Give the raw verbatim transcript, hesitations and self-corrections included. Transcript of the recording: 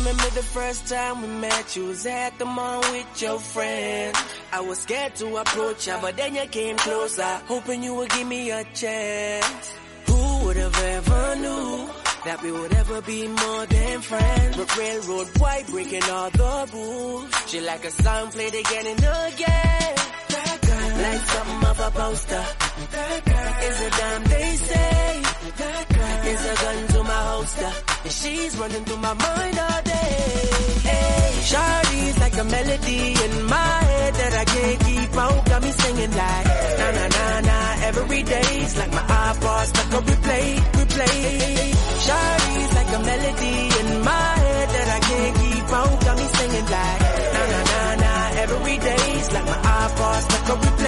remember the first time we met, you was at the mall with your friend. I was scared to approach her, but then you came closer, hoping you would give me a chance. Who would have ever knew that we would ever be more than friends? But railroad white breaking all the rules. She like a song played again and again. That girl, like something of a poster. That girl is a dime, they say. That girl is a gun to my holster, and she's running through my mind all day. Hey, Shawty's like a melody in my head that I can't keep out. Got me singing like na na na na every day's like my iPod stuck on replay, replay. Shawty's like a melody in my head that I can't keep out. Got me singing like na na na na every day's like my iPod stuck on replay.